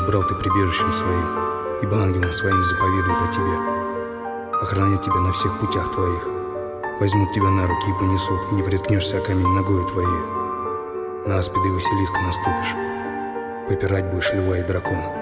избрал ты прибежищем своим, ибо ангелом своим заповедует о тебе. Охранят тебя на всех путях твоих, возьмут тебя на руки и понесут, и не приткнешься о камень ногою твоей. На аспида и Василиска наступишь, попирать будешь льва и дракона.